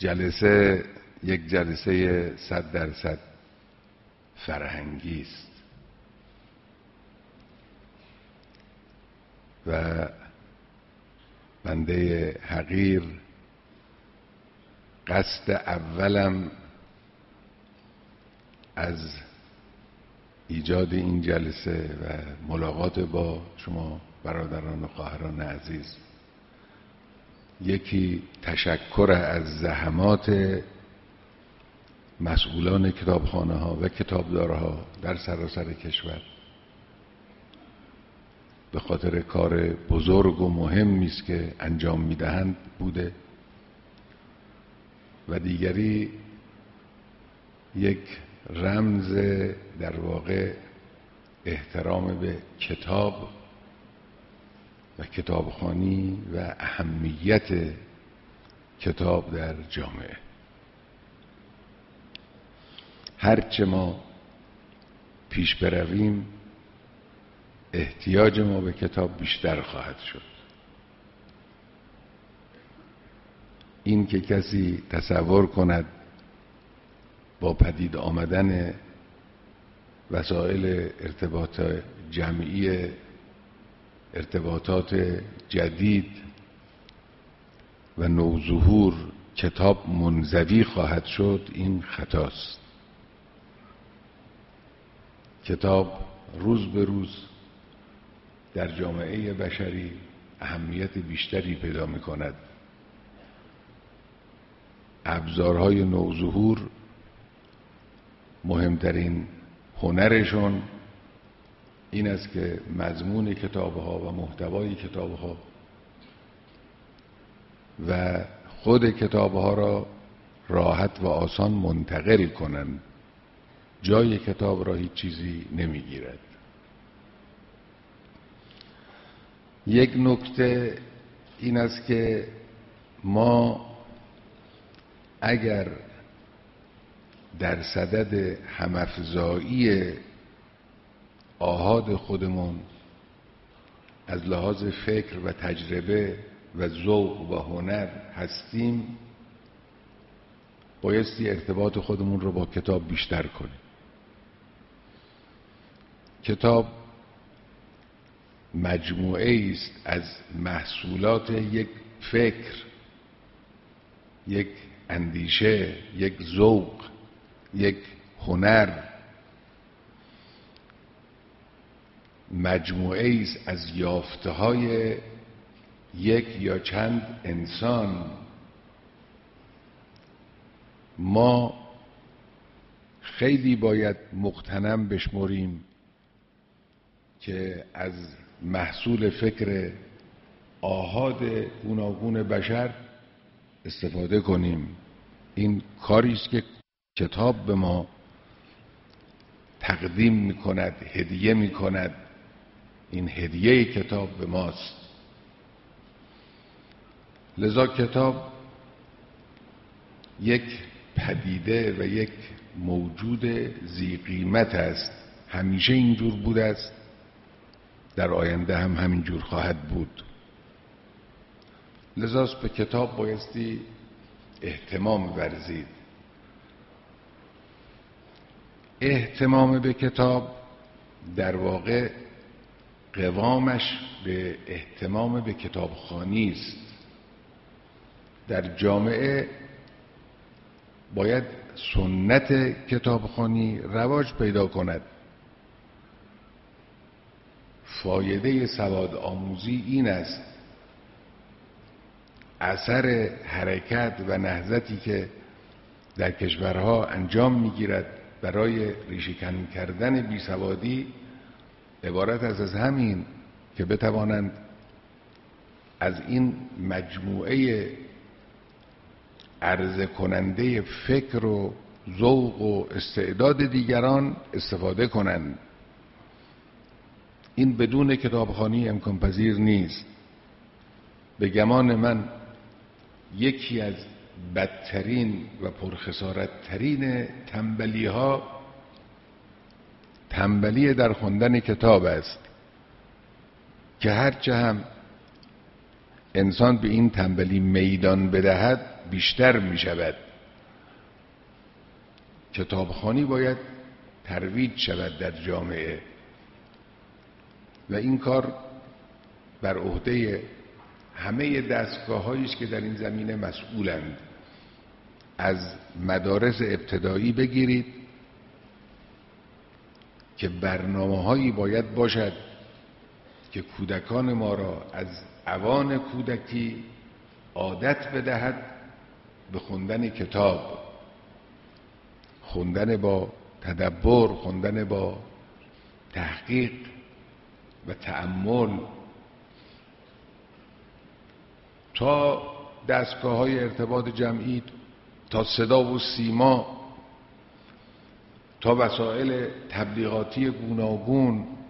جلسه یک جلسه 100% فرهنگی است و بنده حقیر قصد اولم از ایجاد این جلسه و ملاقات با شما برادران و خواهران عزیز یکی تشکر از زحمات مسئولان کتابخانه ها و کتابدارها در سراسر کشور به خاطر کار بزرگ و مهمی است که انجام میدهند بوده و دیگری یک رمز در واقع احترام به کتاب و کتابخوانی و اهمیت کتاب در جامعه. هرچه ما پیش برویم احتیاج ما به کتاب بیشتر خواهد شد. این که کسی تصور کند با پدید آمدن وسایل ارتباط جمعی ارتباطات جدید و نوظهور کتاب منزوی خواهد شد، این خطاست. کتاب روز به روز در جامعه بشری اهمیت بیشتری پیدا می کند. ابزارهای نوظهور مهمترین هنرشون این است که مضمون کتابها و محتوای کتابها و خود کتابها را راحت و آسان منتقل کنند. جای کتاب را هیچ چیزی نمیگیرد. یک نکته این است که ما اگر در صدد همافزایی آحاد خودمون از لحاظ فکر و تجربه و ذوق و هنر هستیم، بایستی ارتباط خودمون رو با کتاب بیشتر کنیم. کتاب مجموعه است از محصولات یک فکر، یک اندیشه، یک ذوق، یک هنر، مجموعه است از یافته‌های یک یا چند انسان. ما خیلی باید مغتنم بشمریم که از محصول فکر آحاد گوناگون بشر استفاده کنیم. این کاری است که کتاب به ما تقدیم می‌کند، هدیه می‌کند. این هدیه کتاب به ماست. لذا کتاب یک پدیده و یک موجود ذی قیمت است. همیشه اینجور بوده است، در آینده هم همینجور خواهد بود. لذا به کتاب بایستی اهتمام ورزید. اهتمام به کتاب در واقع قوامش به اهتمام به کتابخوانی است. در جامعه باید سنت کتابخوانی رواج پیدا کند. فایده سواد آموزی این است اثر حرکت و نهضتی که در کشورها انجام میگیرد برای ریشه‌کن کردن بیسوادی عبارت از همین که بتوانند از این مجموعه عرضه کننده فکر و ذوق و استعداد دیگران استفاده کنند. این بدون کتابخوانی امکان پذیر نیست. به گمان من یکی از بدترین و پرخسارتترین تنبلی ها تنبلی در خواندن کتاب است که هرچه هم انسان به این تنبلی میدان بدهد بیشتر می شود. کتابخوانی باید ترویج شود در جامعه و این کار بر عهده همه دستگاه‌هایی است که در این زمینه مسئولند. از مدارس ابتدایی بگیرید که برنامه‌هایی باید باشد که کودکان ما را از اوان کودکی عادت بدهد به خوندن کتاب، خوندن با تدبر، خوندن با تحقیق و تأمل، تا دستگاه‌های ارتباط جمعی، تا صدا و سیما، تا وسایل تبلیغاتی گوناگون